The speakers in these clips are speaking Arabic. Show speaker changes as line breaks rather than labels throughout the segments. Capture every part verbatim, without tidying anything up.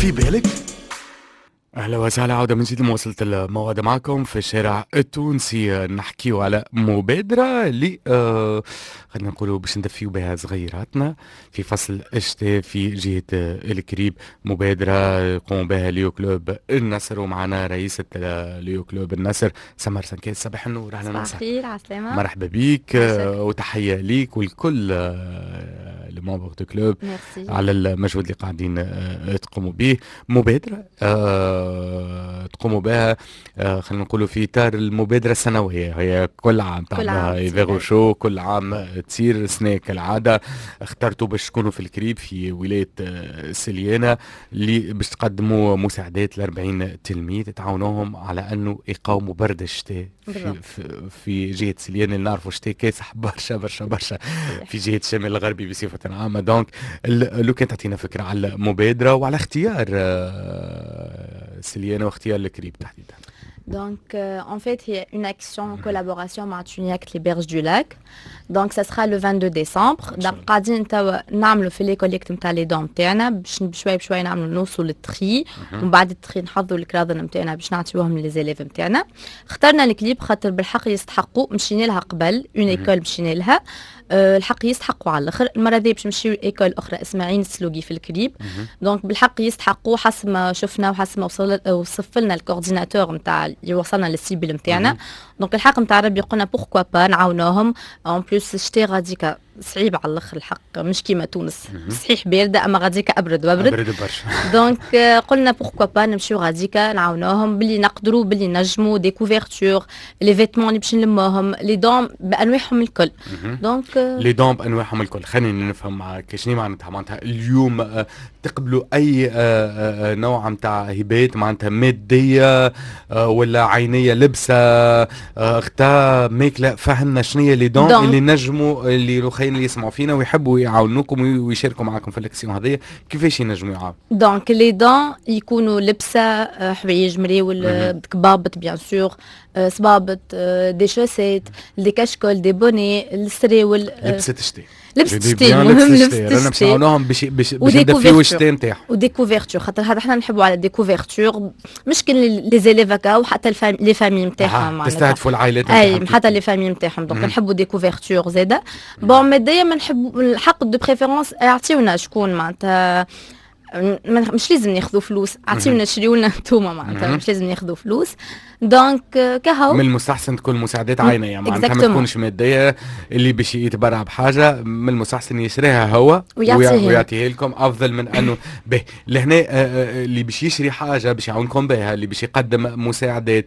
في بالك؟ اهلا وسهلا، عودة من جديد. مواصلة الموعد معكم في الشارع التونسي، نحكيو على مبادرة اللي آه خلينا نقولوا باش ندفيو بها صغيراتنا في فصل الشتاء في جهة آه، الكريب. مبادرة يقوم بها ليو كلوب النصر، ومعنا رئيسة آه، ليو كلوب النصر سمر سنكيس. صباح النور، اهلا
صباح
وسهلا.
الخير، عسلامة.
مرحبا بيك
عاشق.
آه، وتحية ليك ولكل آه، الممبر دو كلوب
ميرسي.
على المجهود اللي قاعدين آه، تقوموا به. مبادرة آه، تقوموا بها آه، خلينا نقولوا في إطار المبادرة السنوية، هي كل عام
كل
تعملوها
عام
ايفيرو
تصير.
شو، كل عام تصير سنة كالعادة. اخترتوا باش تكونوا في الكريب في ولاية آه، سليانة، اللي باش تقدموا مساعدات ل أربعين تلميذ تعاونوهم على انه يقاوموا برد الشتاء في,
بالضبط.
في, في جهة سليانة، اللي نعرفوا شتاء كاسح برشا برشا برشا
صحيح.
في جهة الشمال الغربي بصفة عامة. دونك ال- لو كان تعطينا فكرة على المبادرة وعلى اختيار آه، سليانة واختيار الكريب تحديدا.
Donc, euh, en fait, il y a une action en collaboration avec Tuniac, les berges du lac. Donc, ça sera le vingt-deux décembre. Donc, قاعدين توا نعملوا في لي كوليكت نتاع لي دون نتاعنا باش بشوي بشوي نعملوا نوصلوا للتري، ومن بعد التري نحضروا الكراذن نتاعنا باش نعطيوهم للزيليف نتاعنا. اخترنا الكليب خاطر بالحق يستحقوا، مشينا لها قبل اون ايكول مشينا لها أه الحق يستحقوا على الاخر. المره دي باش نمشيو ايكول اخرى اسمها عين السلوقي في الكريب. دونك بالحق يستحقوا حسب ما شفنا وحسب ما وصل وصف لنا الكورديناتور نتاع اللي وصلنا للسيبل نتاعنا. دونك الحق نتاع ربي قلنا بوركوا با نعاونوهم. اون بليس شتي غاديكا صعيب على الاخر الحق، مش كيما تونس صحيح بارده اما غاديكا ابرد وابرد.
برد برشا.
دونك آه، قلنا بوركوا با نمشيو غاديكا نعاونوهم باللي نقدروا باللي نجموا دي كوفرتور لي فيتمون اللي باش نلموهم لي دون بانواعهم الكل. دونك آه،
لي دون بانواعهم الكل. خليني نفهم معك شنو معناتها. معناتها اليوم آه، تقبلوا اي آه، آه، نوع نتاع هبات، معناتها ماديه آه، ولا عينيه، لبسه آه، اغتاء ماكله؟ فهمنا شنو هي لي دون
دون.
اللي نجموا اللي الخير اللي يسمعوا فينا ويحبوا يعاونوكم ويشاركوا معكم في الاكسيون هذه، كيفاش ينجموا يعاونوا؟
دونك لي دون يكونوا لبسه آه، حوايج مريول آه، كبابط بيان سور، آه، صبابط، آه، دي شوسيت، دي كاشكول، دي بوني، السراول، آه،
لبسه الشتاء.
لبسة
جدي
الشتاء
بيان
المهم
لبسة
لبسة
الشتاء، رانا باش
الشتاء
نعاونوهم باش باش باش
ودي
ندفيو
كوفرتور
الشتاء نتاعهم.
ودي كوفرتور خاطر هذا احنا نحبوا على دي كوفرتور مش كان لي زيليف هكا وحتى الفام لي فامي نتاعهم
آه، تستهدفوا العائلات
اي
نتاعهم.
حتى لي فامي نتاعهم. دونك نحبوا دي كوفرتور زاده. بون ماديا ما نحبوا الحق دو بريفيرونس يعطيونا شكون معناتها من- مش لازم ناخذوا فلوس، عطيونا شريوا لنا انتوما معناتها مش لازم ناخذوا فلوس. دونك آه، كهو
من المستحسن تكون مساعدات عينية، معناتها ما
Exactement.
تكونش مادية. اللي باش يتبرع بحاجة من المستحسن يشريها هو
ويعطيها.
ويعطيها لكم، أفضل من أنه به لهنا آه، آه، اللي باش يشري حاجة باش يعاونكم بها، اللي باش يقدم مساعدات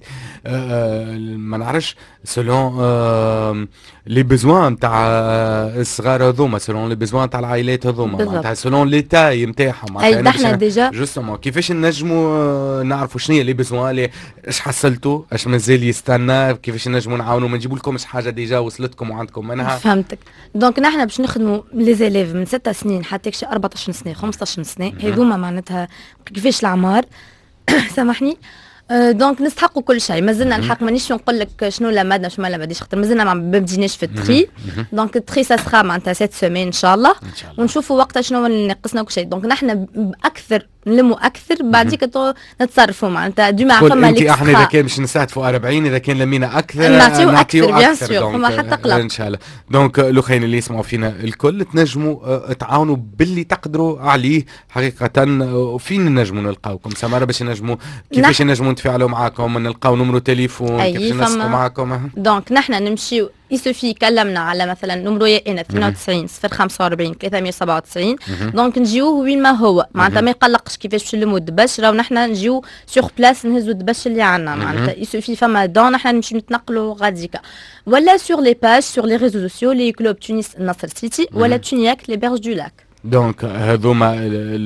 آه، آه، ما نعرفش سولون آه، لي بيزوان نتاع الصغار هذوما، سولون لي بيزوان نتاع العائلات هذوما،
بالضبط.
معناتها سولون لي تاي نتاعهم.
اي احنا ديجا
جوستومون كيفاش نجموا آه، نعرفوا شنو هي لي بيزوان، اللي اش حصلتوا، اش مازال يستنى، كيفاش نجموا نعاونوا ما نجيبوا لكم حاجه ديجا وصلتكم وعندكم منها.
فهمتك. دونك نحن باش نخدموا لي زيليف من ستة سنين حتى شي أربعطاش سنه خمسطاش سنه، هذوما معناتها كيفاش العمار سامحني. آه، دونك نستحقوا كل شيء. مازلنا الحق مانيش نقول لك شنو لا مادنا شنو لا ماديش خاطر مازلنا ما بديناش في التري. دونك التري سا سخا معناتها سيت سيمين ان شاء الله،
ان شاء الله.
ونشوفوا وقتها شنو اللي ناقصنا كل شيء. دونك نحن باكثر نلموا اكثر بعديك تو نتصرفوا معناتها ديما
قول
فما
انت
ليك
احنا اذا كان باش نستهدفوا أربعين، اذا كان لمينا اكثر
نعطيو
نعطيو
أكثر، بيان
اكثر.
سور،
دونك،
فما حتى قلق.
ان شاء الله. دونك الاخوين اللي يسمعوا فينا الكل تنجموا آه، تعاونوا باللي تقدروا عليه حقيقه. آه، فين نجموا نلقاوكم سماره باش نجموا كيفاش نجموا نتفاعلوا معاكم، نلقاو نمرو تليفون،
أي،
كيفاش
فما-
نسقوا معاكم؟
دونك نحن نمشيو يسوفي كلمنا على مثلا نمرو يائنا اثنين وتسعين صفر خمسة وأربعين ثلاثمية وسبعة وتسعين. دونك نجيوه وين ما هو معناتها ما يقلقش كيفاش باش نلمو الدبش، راهو نحن نجيو سور بلاس نهزو الدبش اللي عندنا معناتها يسوفي فما دون نحن نمشيو نتنقلوا غاديكا ولا سور لي باج سور لي ريزو سوسيو لي كلوب تونس النصر سيتي ولا تونياك لي بيرج دو لاك.
دونك هذوما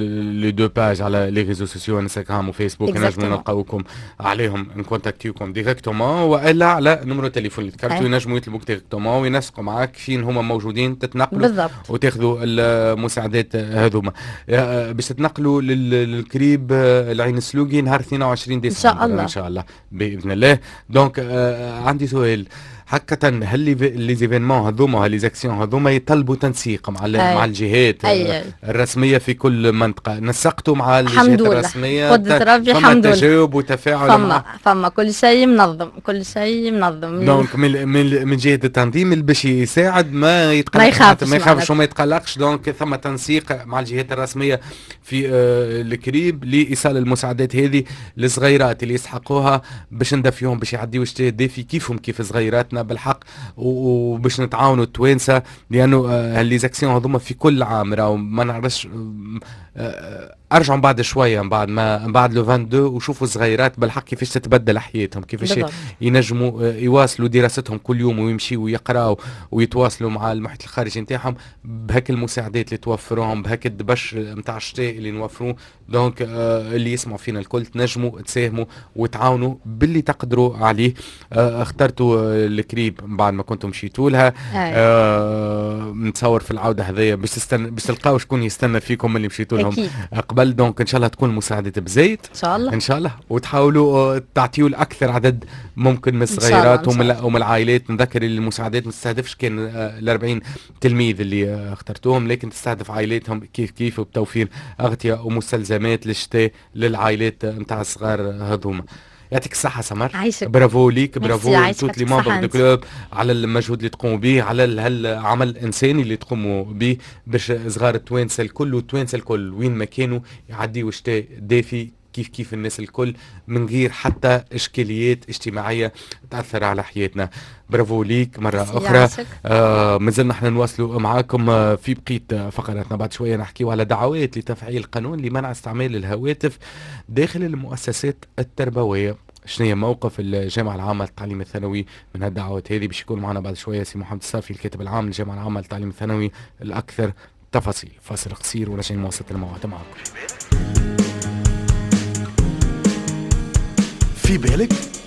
لي دو باج على لي ريزو سوسيو انستغرام وفيسبوك
Exactement.
نجموا نلقاوكم عليهم، نكونتاكتيوكم ديريكتومون، والا على نمرو التليفون اللي ذكرتو
أي.
ينجموا يطلبوك ديريكتومون وينسقوا معاك فين هما موجودين، تتنقلوا
بالضبط.
وتاخذوا المساعدات هذوما. آه، باش تتنقلوا لل- للكريب آه، العين السلوقي نهار اثنين وعشرين ديسمبر
إن شاء الله.
ان شاء الله باذن الله. دونك آه، عندي سؤال، حقا هل لي زيفينمون هذوما لي زاكسيون هذوما يطلبوا تنسيق مع مع الجهات
أي.
الرسميه في كل منطقه، نسقتوا مع الجهات
الحمد لله.
الرسميه
قدرة ربي
فما
الحمد لله.
تجاوب وتفاعل
فما
مع...
فما كل شيء منظم، كل شيء منظم.
دونك من من من جهه التنظيم اللي باش يساعد ما يتقلقش،
ما يخافش
ما يخافش وما يتقلقش. دونك ثم تنسيق مع الجهات الرسميه في آه القريب لايصال المساعدات هذه للصغيرات اللي يسحقوها باش ندفيهم باش يعديوا الشتاء الدافي كيفهم كيف صغيراتنا بالحق، وباش نتعاونوا التوانسه، لانه آه لي زاكسيون هذوما في كل عام راهو ما نعرفش. آه ارجعوا بعد شويه من بعد ما بعد لو اثنين وعشرين وشوفوا الصغيرات بالحق كيفاش تتبدل حياتهم، كيفاش
بالضبط.
ينجموا يواصلوا دراستهم كل يوم ويمشيوا ويقراوا ويتواصلوا مع المحيط الخارجي نتاعهم بهك المساعدات اللي توفروهم، بهك الدبش نتاع الشتاء اللي نوفروه. دونك آه اللي يسمعوا فينا الكل تنجموا تساهموا وتعاونوا باللي تقدروا عليه. آه اخترتوا القريب بعد ما كنتم مشيتوا لها. آه نتصور في العوده هذيا باش تستنى باش تلقاو شكون يستنى فيكم اللي مشيتوا لهم قبل. دونك ان شاء الله تكون مساعدة بزيت
ان شاء الله
ان شاء الله، وتحاولوا تعطيوا الاكثر عدد ممكن من الصغيرات ومن العائلات. نذكر المساعدات ما تستهدفش كان ال أربعين تلميذ اللي اخترتوهم، لكن تستهدف عائلاتهم كيف كيف وبتوفير اغطية ومستلزمات للشتاء للعائلات نتاع الصغار هذوما. يعطيك الصحة سمر،
عايشك.
برافو ليك، برافو لتوت لي ممبر دو كلوب على المجهود اللي تقوموا به، على هالعمل الإنساني اللي تقوموا به باش صغار التوانسة الكل والتوانسة الكل وين ما كانوا يعديوا شتاء دافي كيف كيف الناس الكل من غير حتى إشكاليات اجتماعية تأثر على حياتنا. برافو ليك مرة أخرى. آه مازلنا احنا نواصلوا معاكم آه في بقية فقراتنا. بعد شوية نحكيو على دعوات لتفعيل قانون لمنع استعمال الهواتف داخل المؤسسات التربوية. شنو هي موقف الجامعة العامة للتعليم الثانوي من هالدعوات هذه؟ باش يكون معنا بعد شوية سي محمد الصافي الكاتب العام للجامعة العامة للتعليم الثانوي الأكثر تفاصيل. فاصل قصير وراجعين نواصل الموعد معكم.
في بالك